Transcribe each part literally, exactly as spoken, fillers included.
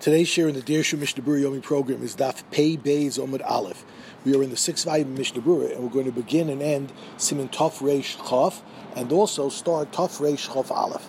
Today's share in the Dirshu Mishnah Berurah Yomi program is Daf Pei Beis Omid Aleph. We are in the sixth volume of Mishnah Berurah, and we're going to begin and end Siman Tov Reish Chaf, and also start Tov Reish Chaf Aleph.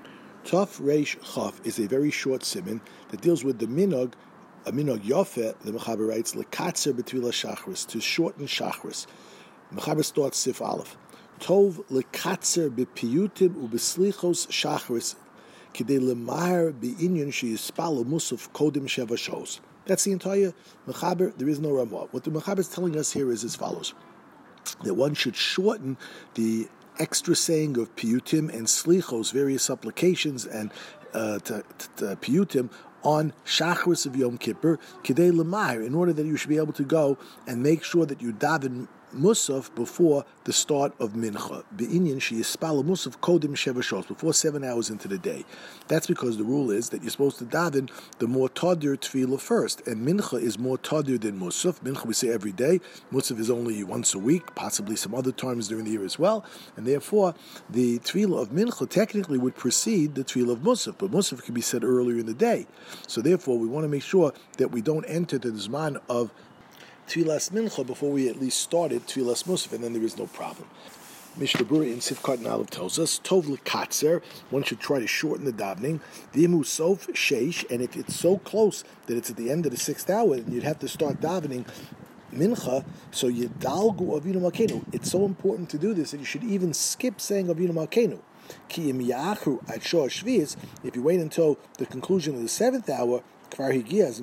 Tov Reish Chaf is a very short siman that deals with the minog, a minog Yofeh, the Mechaber writes, Lekatzer B'Tvila Shachris, to shorten Shachris. Mechaber starts Sif Aleph. Tov Lekatzer B'Piyutim U'B'Slichos Shachris, Kidei Lemahar B'Inyan Sheyispalo Musaf Kodim Sheva Shos. That's the entire Mechaber. There is no Ramah. What the Mechaber is telling us here is as follows: that one should shorten the extra saying of Piyutim and Slichos, various supplications and uh, to, to, to Piyutim on Shachris of Yom Kippur, Kidei Lemahar, in order that you should be able to go and make sure that you daven Musaf before the start of Mincha. Be'inyan sheyispalo Musaf kodim sheva shos, before seven hours into the day. That's because the rule is that you're supposed to daven the more tadir tefillah first, and Mincha is more tadir than Musaf. Mincha we say every day. Musaf is only once a week, possibly some other times during the year as well, and therefore the tefillah of Mincha technically would precede the tefillah of Musaf, but Musaf can be said earlier in the day. So therefore we want to make sure that we don't enter the zman of Tfilas Mincha before we at least started Tfilas Musaf, and then there is no problem. Mishnah Berurah in Sifkat and Aleph tells us, Tov Lekatzer, one should try to shorten the davening, V'imu Sof Sheish, and if it's so close that it's at the end of the sixth hour, then you'd have to start davening Mincha, so Yedalgu Avinu Malkeinu. It's so important to do this that you should even skip saying Avinu Malkeinu. Ki im Yachu at Shor Shvius, if you wait until the conclusion of the seventh hour, then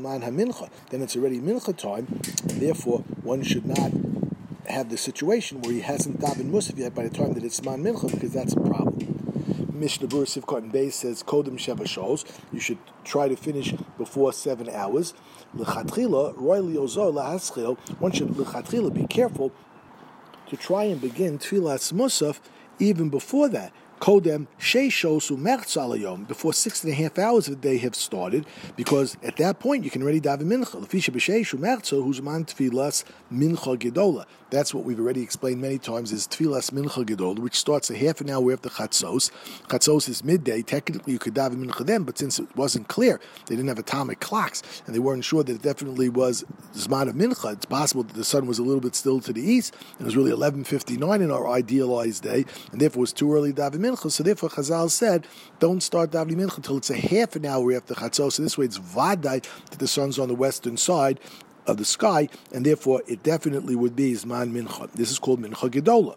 it's already mincha time, and therefore one should not have the situation where he hasn't davened musaf yet by the time that it's man mincha, because that's a problem. Mishnah Berurah Sivkot and Beis says kodim sheva shos, you should try to finish before seven hours. L'chatchila roy liozor lahaschil, one should l'chatchila be careful to try and begin tfilas musaf even before that. Kodem sheishos umertz alayom, before six and a half hours of the day have started, because at that point you can already daven mincha. Lefisha b'sheish umertzo huzman tfilas mincha gedola. That's what we've already explained many times, is tfilas mincha gedola, which starts a half an hour after chatzos. Chatzos is midday. Technically you could daven mincha then, but since it wasn't clear, they didn't have atomic clocks, and they weren't sure that it definitely was zman of mincha. It's possible that the sun was a little bit still to the east, and it was really eleven fifty-nine in our idealized day, and therefore it was too early to daven mincha. So therefore Chazal said, don't start davening mincha until it's a half an hour after chatzos. So this way it's vadai that the sun's on the western side of the sky, and therefore it definitely would be zman mincha. This is called mincha gedola.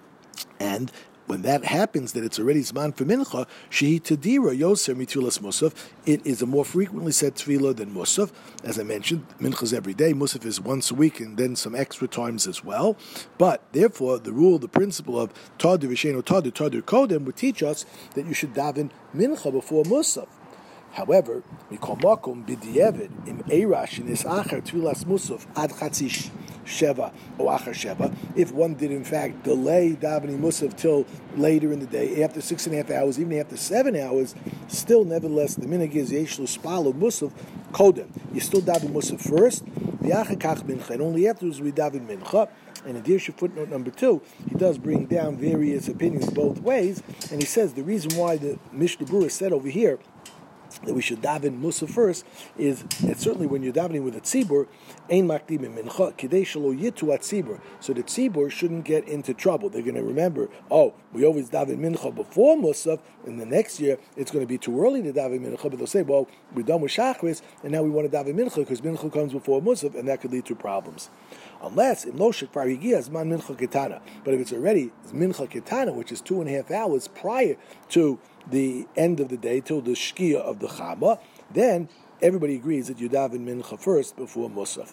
And when that happens, that it's already zman for mincha, shehi tadira yoser mitfilas musaf, it is a more frequently said tefillah than musaf. As I mentioned, mincha is every day, musaf is once a week, and then some extra times as well. But therefore, the rule, the principle of tadir v'sheino tadir tadir kodem would teach us that you should daven mincha before musaf. However, mikol makom b'diavad im eirash in is acher tfilas musaf ad chatzish sheva or acher sheva. If one did in fact delay davening musaf till later in the day, after six and a half hours, even after seven hours, still nevertheless the minhag is yesh l'spalo musaf kodem. You still daven musaf first, v'acher kach mincha, and only afterwards we daven mincha. And in Dirshu footnote number two, he does bring down various opinions both ways, and he says the reason why the Mishnah Berurah said over here that we should daven musaf first is that certainly when you're davening with a tzibur, ein makdimim mincha kidei shelo yitu at tzibur, so the tzibur shouldn't get into trouble. They're going to remember, oh, we always daven mincha before musaf, and the next year it's going to be too early to daven mincha, but they'll say, well, we're done with shachris, and now we want to daven mincha because mincha comes before musaf, and that could lead to problems. Unless in lo shekvar higia zman mincha ketana, but if it's already mincha ketana, which is two and a half hours prior to the end of the day, till the shkia of the chama, then everybody agrees that you daven mincha first before musaf.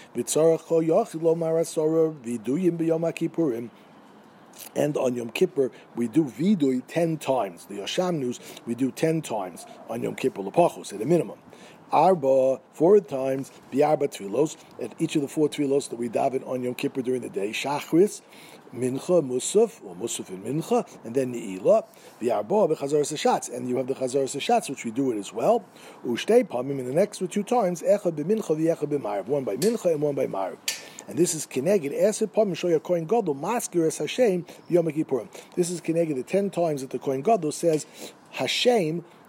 And on Yom Kippur, we do vidui ten times. The Yashamnus, we do ten times on Yom Kippur, lepachos, at a minimum. Arba, four times, bi'arba tfilos, at each of the four tfilos that we daven on Yom Kippur during the day, shachris, mincha, musaf, or musaf and mincha, and then ni'ilah, bi'arba, b'chazaras hashatz, and you have the chazaras hashatz, which we do it as well, u'shtei pamim, in the next two times, echad b'mincha, v'echad b'marav, one by mincha and one by marav. And this is Keneged Esed Pamim Shoya Kohen Gadol Maskir Es Hashem Yom Kippurim. This is Keneged the ten times that the Kohen Gadol says Hashem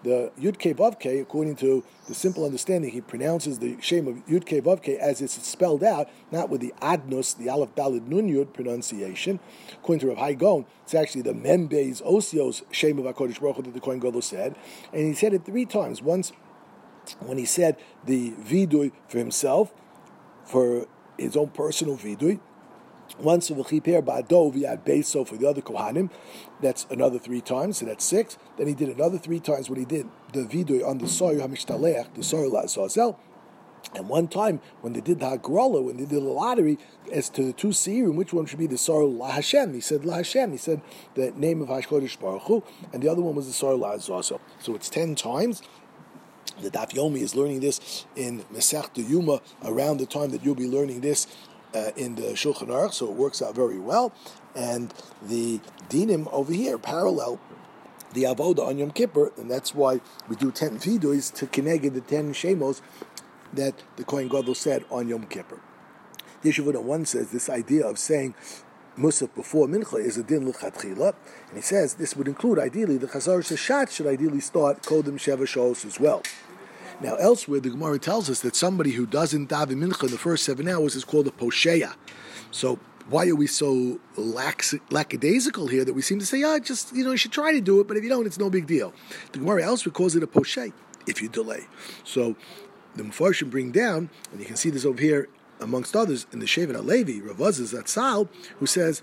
the Yud Kei Vav Kei, according to the simple understanding, he pronounces the Shem of Yud Kei Vav Kei as it's spelled out, not with the Adnus, the Aleph Dalid Nun Yud pronunciation. According to Rav Hai Gaon, it's actually the Mem Beis Osios Shem of HaKadosh Baruch Hu that the Kohen Gadol said, and he said it three times. Once when he said the Vidui for himself, for his own personal Vidui. Once of V'chiper Ba'ado V'yad Beiso for the other Kohanim, that's another three times, so that's six. Then he did another three times when he did the Vidui on the Soyer HaMishtalech, the Soyer La'azazel. And one time when they did the Hagrola, when they did the lottery, as to the two Seirim, which one should be the Soyer LaHashem? He said LaHashem. He said the name of HaKadosh Baruch Hu, and the other one was the Soyer La'azazel. So it's ten times. The Daf Yomi is learning this in Masechta Yuma around the time that you'll be learning this uh, in the Shulchan Aruch, so it works out very well. And the Dinim over here parallel the Avoda on Yom Kippur, and that's why we do ten Viduis to Keneged the ten Shemos that the Kohen Gadol said on Yom Kippur. The Yeshiva one says this idea of saying Musaf before Mincha is a din l'chatchila, and he says this would include ideally the Chazar Shashat should ideally start Kodem Sheva Shos as well. Now elsewhere the Gemara tells us that somebody who doesn't daven Mincha in the first seven hours is called a Posheya. So why are we so lax, lackadaisical here that we seem to say, ah, just, you know, you should try to do it, but if you don't, it's no big deal. The Gemara elsewhere calls it a Poshay if you delay. So the Mefarshim bring down, and you can see this over here amongst others in the Shevet HaLevi, Rav Azaz Zatzal, who says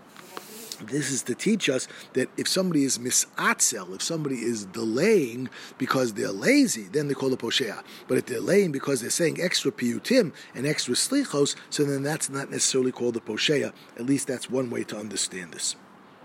this is to teach us that if somebody is misatzel, if somebody is delaying because they're lazy, then they call it posheya. But if they're delaying because they're saying extra piyutim and extra slichos, so then that's not necessarily called a posheya. At least that's one way to understand this.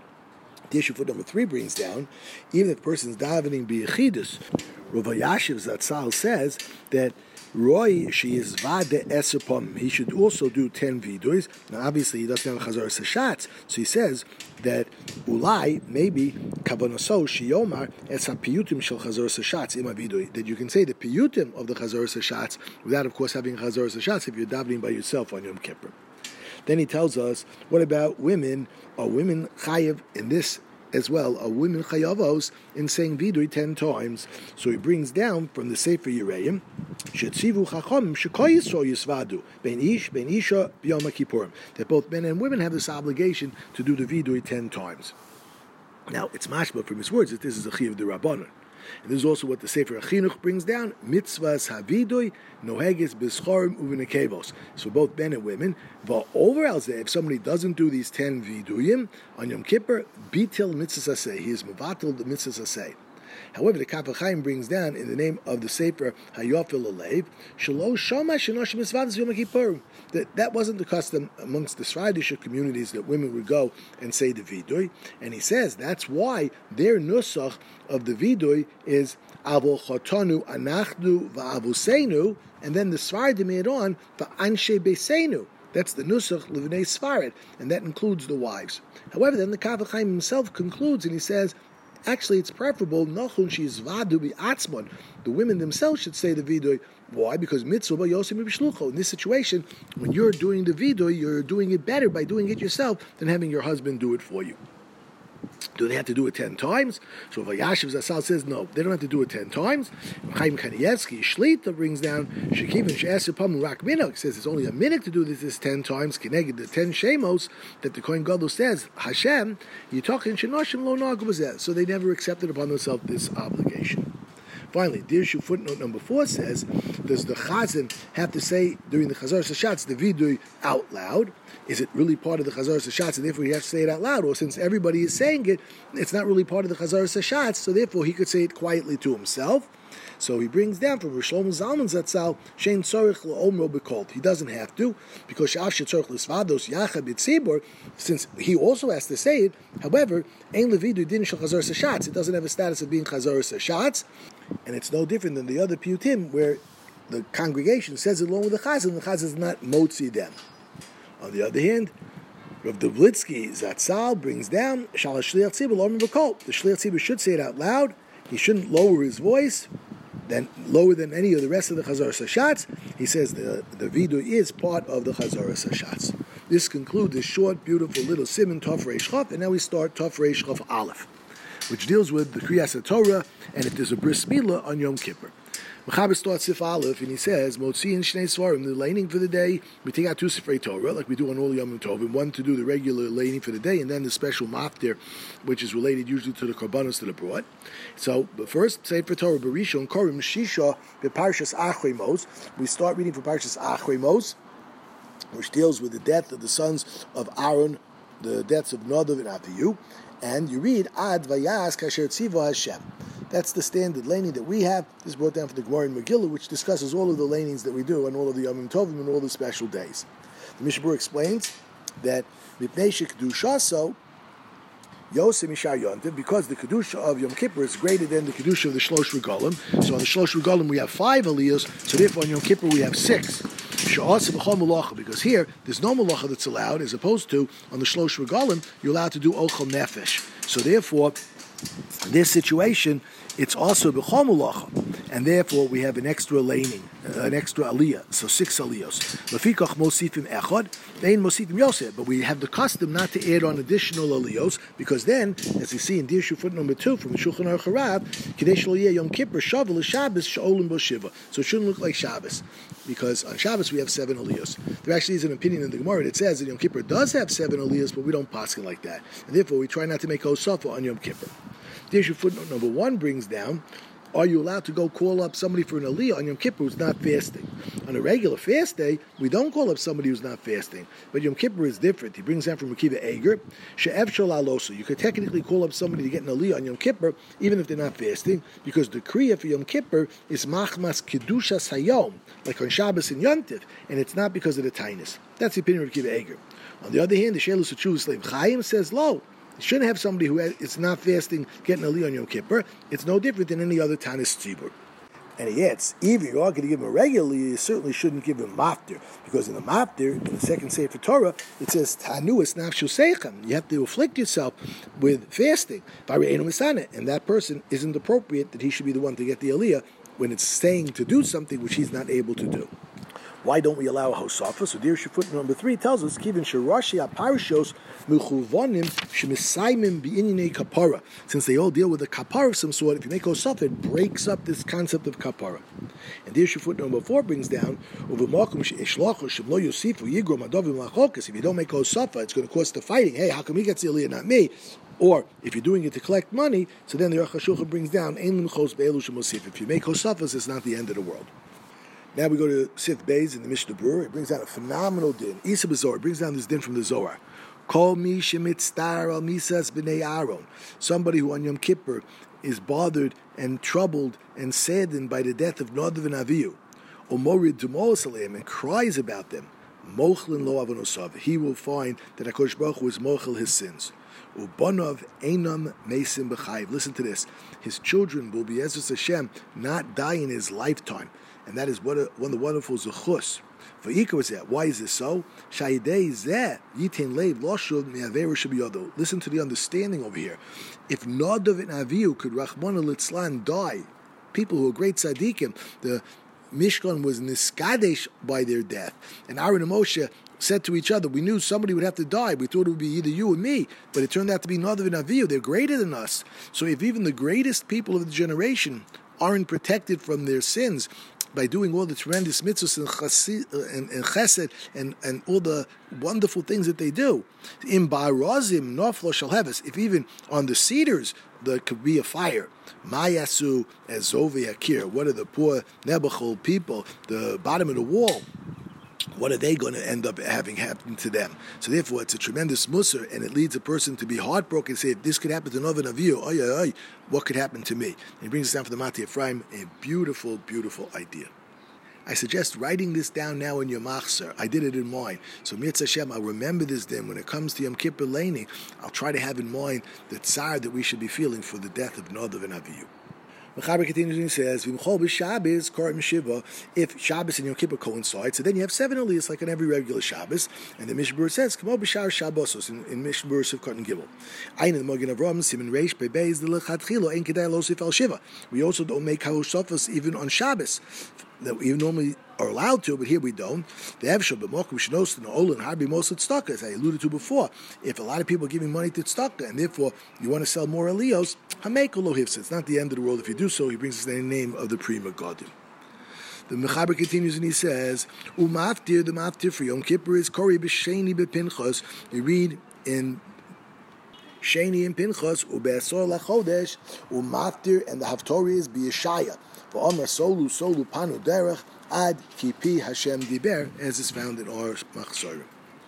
The issue for number three brings down, even if the person's davening b'yechidus, Rav Yashiv Zatzal says that Roy, she is vade esupom. He should also do ten viduis. Now, obviously, he doesn't have a chazar sashatz, so he says that ulai maybe kavanaso shiyomar es piyutim shel chazar sashatz ima vidui. That you can say the piyutim of the chazar sashatz without, of course, having chazar sashatz if you're davening by yourself on Yom Kippur. Then he tells us, what about women? Are women chayiv in this as well, are women chayavos in saying vidui ten times? So he brings down from the Sefer Yereim, Shetzivu chacham shekoy yisro yisvadu ben ish ben isha b'yom kippurim, that both men and women have this obligation to do the vidui ten times. Now it's mashma from his words that this is a chiyuv d'Rabbanan. And this is also what the Sefer Achinuch brings down, mitzvahs havidui noheges b'schorim uvinekevos. So both men and women, but overall, if somebody doesn't do these ten viduyim on Yom Kippur, bitil mitzvah aseh, he is mevatel the mitzvah aseh. However, the Kaf HaChaim brings down in the name of the Sefer Hayofel Alev, Shelo Shoma Shenoshim Esvadas Yom Kippur, that that wasn't the custom amongst the Sridisha communities that women would go and say the Vidui, and he says that's why their nusach of the Vidui is Avo Chotonu Anachnu Va'avuseinu, and then the Sfardim add on Va'anshe Beseinu. That's the nusach Livnei Sfarad, and that includes the wives. However, then the Kaf HaChaim himself concludes, and he says, actually, it's preferable, Nachun she's vadu bi atzmon. The women themselves should say the vidui. Why? Because mitzvah yosim b'shlucho. In this situation, when you're doing the vidui, you're doing it better by doing it yourself than having your husband do it for you. Do they have to do it ten times? So Vayashiv Zatzal says no, they don't have to do it ten times. Chaim Kanievsky Shlita brings down Shekivin She'esupam Rak Minhag, says it's only a minute to do this, this ten times. Keneged the ten shemos that the Kohen Gadol says Hashem, you're talking Shenoshim Lo Nag B'zeh. So they never accepted upon themselves this obligation. Finally, Dirshu footnote number four says, does the Chazan have to say during the Chazar Sashatz the Vidui out loud? Is it really part of the Chazar Sashatz, and therefore he has to say it out loud? Or since everybody is saying it, it's not really part of the Chazar Sashatz, so therefore he could say it quietly to himself. So he brings down from Rosh Shlomo Zalman Zatzal, Shein Tzorich L'Omro B'Kol. He doesn't have to, because Sha'af Shetzorich L'Svados Yachad B'Tzibor, since he also has to say it. However, Ein Levidu Din Shel Chazar Sashatz. It doesn't have a status of being Chazar Sashatz, and it's no different than the other Piyutim, where the congregation says it along with the Chazan, the Chazan is not Motzi them. On the other hand, Rav Dovlitzky Zatzal brings down Shalash Shliach Tzibur L'Omro B'Kol. The Shliach Tzibur should say it out loud. He shouldn't lower his voice, then lower than any of the rest of the Chazar Sashatz. He says the, the Vidui is part of the Chazar Sashatz. This concludes this short, beautiful little Siman Tov Reish Chaf, and now we start Tov Reish Chaf Aleph. which deals with the Kriyas Torah, and if there's a bris milah on Yom Kippur. Mechaber starts Sif Aleph, and he says, Motziin Shnei Svarim, the laning for the day, we take out two Sifrei Torah, like we do on all Yom Tovim, one to do the regular laning for the day, and then the special maftir, which is related usually to the korbanos that are brought. So, but first, Sefer Torah, Berishon, Korim, Shisha, Parshas Achrei Mos. We start reading from Parshas Achrei Mos, which deals with the death of the sons of Aaron, the deaths of Nadav and Avihu, and you read, Ad Vayas Kasher Tziva Hashem. That's the standard laning that we have. This is brought down from the Gemara in Megillah, which discusses all of the lanings that we do on all of the Yom Tovim and all the special days. The Mishnah Berurah explains that Mipnei Shekdushaso Yosem Mishar Yontiv, because the Kedusha of Yom Kippur is greater than the Kedusha of the Shlosh Regalim. So on the Shlosh Regalim we have five aliyos, so therefore on Yom Kippur we have six. Because here there's no malacha that's allowed, as opposed to on the Shlosh Regalim you're allowed to do Ochel Nefesh. So therefore, in this situation, it's also b'chol malacha, and therefore we have an extra laning, uh, an extra aliyah, so six aliyos. Lefikach mosifim echad, vein mosifim yosef. But we have the custom not to add on additional aliyos, because then, as you see in Dirshu foot number two from the Shulchan Aruch Harav, Kadesh lo yeh Yom Kippur shavu l'Shabbos she'olim bo shiva. So it shouldn't look like Shabbos, because on Shabbos we have seven aliyos. There actually is an opinion in the Gemara that says that Yom Kippur does have seven aliyos, but we don't paskin like that, and therefore we try not to make hosafa on Yom Kippur. Dirshu footnote number one brings down, are you allowed to go call up somebody for an aliyah on Yom Kippur who's not fasting? On a regular fast day, we don't call up somebody who's not fasting. But Yom Kippur is different. He brings down from Akiva Eger, She'ev Shol Alosu. You could technically call up somebody to get an aliyah on Yom Kippur, even if they're not fasting, because the kriya for Yom Kippur is Machmas Kedushas Hayom, like on Shabbos and Yontif, and it's not because of the tainus. That's the opinion of Akiva Eger. On the other hand, the Shelus Achuvas Lev Chaim says, lo, you shouldn't have somebody who is not fasting getting a li on Yom Kippur. It's no different than any other Tanis Tzibur. And he adds, if you are going to give him a regular, you certainly shouldn't give him maftir, because in the maftir, in the second Sefer Torah, it says, Tanu es nafshu seichem. You have to afflict yourself with fasting. And that person isn't appropriate that he should be the one to get the aliyah when it's saying to do something which he's not able to do. Why don't we allow a hosafa? So Dirshu footnote number three tells us, Kivin sherashi aparishos mechuvanim shemisayim bi'inyanei kapara. Since they all deal with a kapara of some sort, if you make hosafa, it breaks up this concept of kapara. And Dirshu footnote number four brings down, u'v'makom she'eshlachu shemlo yosifu yigrom adovim lachokas. If you don't make hosafa, it's going to cause the fighting. Hey, how come he gets the aliyah, not me? Or if you're doing it to collect money, so then the Aruch HaShulchan brings down, ein l'chos be'elu shemosif. If you make hosafas, it's not the end of the world. Now we go to Sif Beis in the Mishnah Berurah. It brings down a phenomenal din. Isa B'Zohar brings down this din from the Zohar. Kol mi shemitztar al misas b'nei Aaron. Somebody who on Yom Kippur is bothered and troubled and saddened by the death of Nadav and Avihu, or morid dumolos aleim, and cries about them. Mochlin lo avonosav. He will find that HaKadosh Baruch Hu is mochel his sins. Ubanav einam mesim b'chayiv. Listen to this. His children will be Ezras Hashem, not die in his lifetime. And that is one of, one of the wonderful zechus. V'yikar was that. Why is this so? Shayidei zeh yitin leiv loshuv me'averu shebiyado. Listen to the understanding over here. If Nadav and Avihu could Rachmana litzlan die, people who are great tzaddikim, the Mishkan was niskadesh by their death, and Aaron and Moshe said to each other, we knew somebody would have to die. We thought it would be either you or me, but it turned out to be Nadav and Avihu. They're greater than us. So if even the greatest people of the generation aren't protected from their sins by doing all the tremendous mitzvahs and chesed and, and, chesed and, and all the wonderful things that they do, in ba'arazim noflo shalheves, if even on the cedars there could be a fire, mayasu ezovi akir, what are the poor Nebuchadnezzar people, the bottom of the wall, what are they going to end up having happen to them? So therefore, it's a tremendous musar, and it leads a person to be heartbroken and say, if this could happen to Nadav and Avihu, oy, oy, oy, what could happen to me? And he brings us down for the Mati Ephraim, a beautiful, beautiful idea. I suggest writing this down now in your machzor. I did it in mine. So Mitzvah Hashem, I'll remember this then. When it comes to Yom Kippur Laning, I'll try to have in mind the tsar that we should be feeling for the death of Nadav and Avihu. Mechaber continues and he says, if Shabbos and Yom Kippur coincide, so then you have seven aliyahs like on every regular Shabbos, and the Mishnah Berurah says, Kamo b'shar Shabbosos, in, in Mishnah Berurah Sivkot and Gimel. Ein in the Magen Avraham, Siman Reish, Bebeis, the Lechatchilo, Ein Kedai Losif Al Shiva. We also don't make Harosh Sofos even on Shabbos. That we normally are allowed to, but here we don't. The Evshel b'mokum shnos n'olin harbi mosad tzedakah, as I alluded to before. If a lot of people are giving money to tzedakah, and therefore you want to sell more aliyos, hamekol lo hifsa. It's not the end of the world if you do so. He brings us the name of the Pri Megadim. The Mechaber continues and he says, "Umaftir, the maftir for Yom Kippur is kori b'sheni b'pinchas." You read in Sheni and Pinchas, ube'asor lachodesh, umaftir, and the Haftorah is b'Yeshaya. V'omer solu solu panu derech ad kipi Hashem diber, as is found in our Machzorim.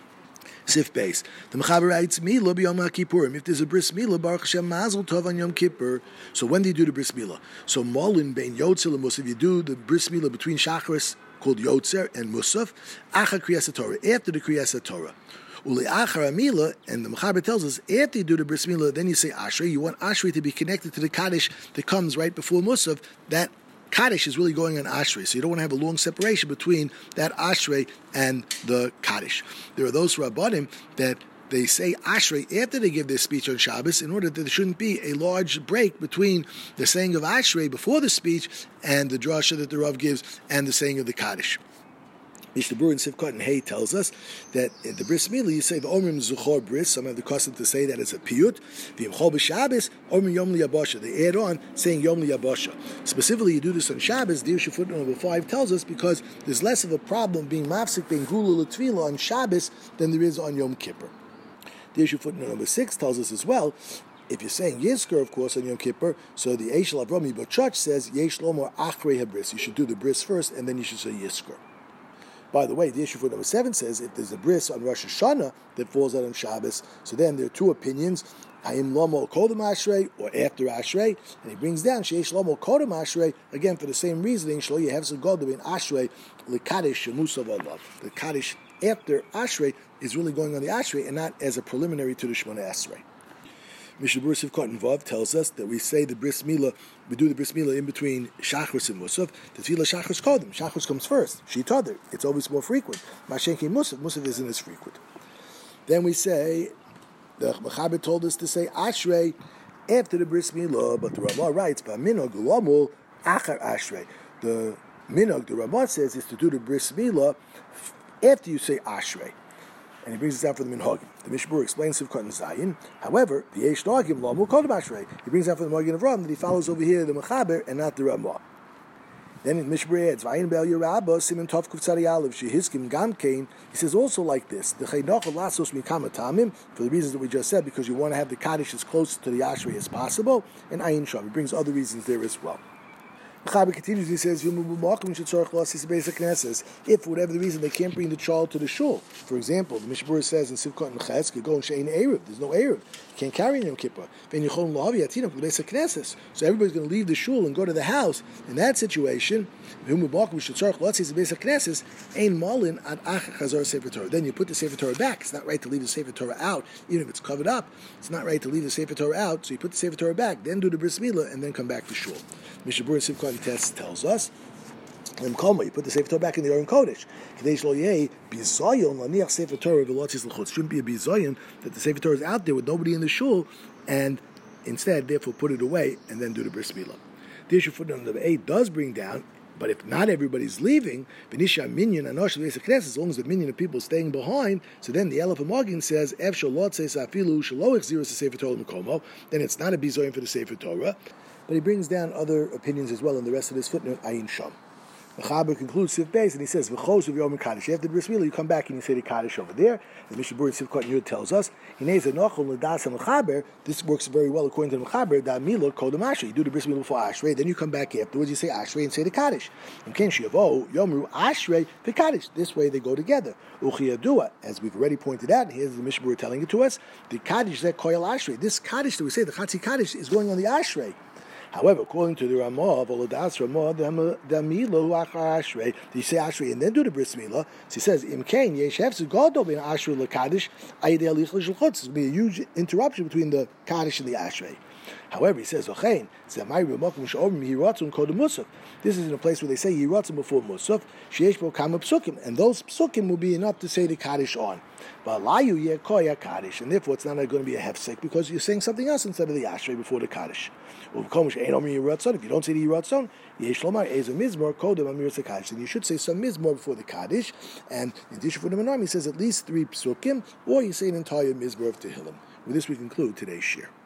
Sif base. The Mechaber writes, Mila b'Yom HaKippurim. If there's a bris Mila, Baruch Hashem Mazel Tov on Yom Kippur. So when do you do the bris Mila? So Molin bein Yotzer l'Musaf, you do the bris Mila between Shacharis, called Yotzer, and Musaf, Acha Kriyas Torah, after the Kriyas Torah. Uli Achar Amila, and the Mechaber tells us, after you do the bris Mila, then you say Ashrei. You want Ashrei to be connected to the Kaddish that comes right before Musaf. That Kaddish is really going on Ashrei, so you don't want to have a long separation between that Ashrei and the Kaddish. There are those Rabbanim that they say Ashrei after they give their speech on Shabbos, in order that there shouldn't be a large break between the saying of Ashrei before the speech and the drasha that the Rav gives and the saying of the Kaddish. Mishnah Berurah in Sivkot and Hay tells us that in the bris milah you say the Omrim Zuchor bris. Some have the custom to say that as a piyut. V'imchol b'Shabbos Omrim Yom Liyabasha. They add on saying Yom Liyabasha. Specifically, you do this on Shabbos. The Yeshua footnote number five tells us because there's less of a problem being mafsik being gula l'tfila on Shabbos than there is on Yom Kippur. The Yeshua footnote number six tells us as well. If you're saying Yizkor, of course, on Yom Kippur, so the Eish Lavrami B'Chach says Yesh Lomor Achrei HaBris. You should do the bris first, and then you should say Yizkor. By the way, the issue for number seven says if there's a bris on Rosh Hashanah that falls out on Shabbos, so then there are two opinions: Hayim Lomo Kodem Ashrei or after Ashrei, and he brings down Sheish Lomo Kodem Ashrei again for the same reasoning. Shlo Yehev Zagod in Ashrei LeKaddish Shemusav Alav. The Kaddish after Ashrei is really going on the Ashrei and not as a preliminary to the Shemona Esrei. Mishnah Berurah Sivkot and Vav tells us that we say the bris milah, we do the bris milah in between Shachris and Musaf. The tefillah Shachris Kodem. Shachris comes first. Shitadr. It's always more frequent. Mashenki Musaf. Musaf isn't as frequent. Then we say, the Mechaber told us to say Ashrei after the bris milah, but the Ramah writes, Ba'minog Lomul Achar Ashrei. The Minog, the Ramah says, is to do the bris milah after you say Ashrei. And he brings this out for the Minhagim. The Mishnah Berurah explains Sivkot and Zayin. However, the Eish Nagim Lamu Kodem Ashrei. He brings out for the Magen of Ram that he follows over here the Mechaber and not the Ramah. Then in Mishnah Berurah adds Vayin Be'al Yerabah Siman Tov Kuf Tzadi Aleph Shehizkim Gam Kain. He says also like this: the Cheinachol Lasos Mikama Tamim, for the reasons that we just said, because you want to have the Kaddish as close to the Ashrei as possible, and Ayin Sham. He brings other reasons there as well. Mechaber continues, he says, if for whatever the reason they can't bring the child to the shul. For example, the Mishnah Berurah says in Sivkot and Ches, you go and she'ein Erev, there's no Erev. You can't carry in Yom Kippur. So everybody's going to leave the shul and go to the house. In that situation, then you put the Sefer Torah back. It's not right to leave the Sefer Torah out, even if it's covered up. It's not right to leave the Sefer Torah out, so you put the Sefer Torah back, then do the Bris Milah, and then come back to shul. Mishnah Berurah Sivkot Test tells us, you put the Sefer Torah back in the Aron Kodesh. It shouldn't be a bizayon that the Sefer Torah is out there with nobody in the shul, and instead, therefore, put it away and then do the bris milah. The issue footnote number eight does bring down, but if not everybody's leaving, as long as the minion of people is staying behind, so then the Elef Hamagin says, then it's not a bizayon for the Sefer Torah. But he brings down other opinions as well in the rest of this footnote, Ayin Sham. Mechaber concludes Sif Beis, and he says, "V'chos of Yom Kaddish." After the bris milah, you come back and you say the Kaddish over there. The Mishnah Berurah Sivkot Yud tells us, this works very well according to the Mechaber. Da'mila kodem Ashrei. You do the bris milah before Ashrei, then you come back afterwards. You say Ashrei and say the Kaddish. And Ken Shiavo Yomru Ashrei the Kaddish. This way they go together. Uchiyadua, as we've already pointed out. Here's the Mishnah Berurah telling it to us. The Kaddish that koyal Ashrei. This Kaddish that we say, the Chatzi Kaddish, is going on the Ashrei. However, according to the Ramah of Oladas Ramah, the Milo Achar Ashrei, you say Ashrei and then do the bris milah. So he says, Im Kain Yeshev Zugado Ben Ashrei LeKaddish Ayidei Alich LeShulchutz. There's going to be a huge interruption between the Kaddish and the Ashrei. However, he says, this is in a place where they say Yiratzim before Musaf, Sheyesh Bo Kama Psukim, and those Psukim will be enough to say the Kaddish on. But Layu Yekoya Kaddish, and therefore it's not going to be a hefsek because you're saying something else instead of the Ashrei before the Kaddish. If you don't say the Yiratzon, Yesh Lomar Eza Mizmor Kodem Amir Kaddish, then you should say some Mizmor before the Kaddish, and in addition for the Menorah, he says at least three Psukim, or you say an entire Mizmor of Tehillim. With this we conclude today's shir.